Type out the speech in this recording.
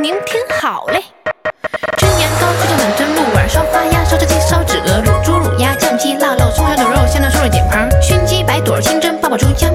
您听好嘞。吃年糕，吃着满蒸鹿耳，烧花鸭，烧着鸡，烧纸鹅，卤猪、卤鸭，酱鸡、腊肉，葱烧牛肉，香肠、瘦肉、点盆，熏鸡、白肚、清蒸、八宝猪、姜